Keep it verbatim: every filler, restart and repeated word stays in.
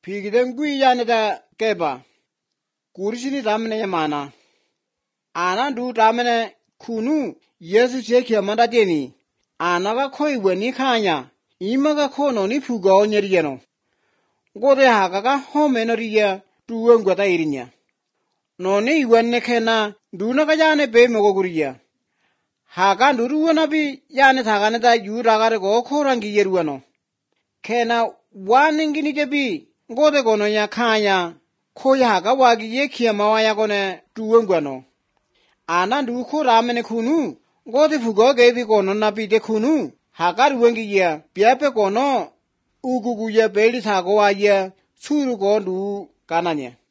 Pigden Guyaneta Keba Kurishini Ramane Mana Ana do Ramane Kunu Yesu Cheki Amanda Deni Anaga Koi Weni Kanya Imaga Kono Nipugo Nyeriano Gode Hagaga Homenoria Tuangata Irinya Noni Wenekena Dunagayane Be Moguria Haga Duruanabi Yanet Haganeta Yuragarago Korangi Yeruano Kena Waninginijabi Gode Gonoya Kanya Koyaga Wagi Yekia Mawaya Gone Tuangano Ana Duku Ramene Kunu Gode Fugo gave Gono Nabi de Kunu Hagar Wengia Piape Gono Uguya Belis Hagoaya Surugo Du Kananya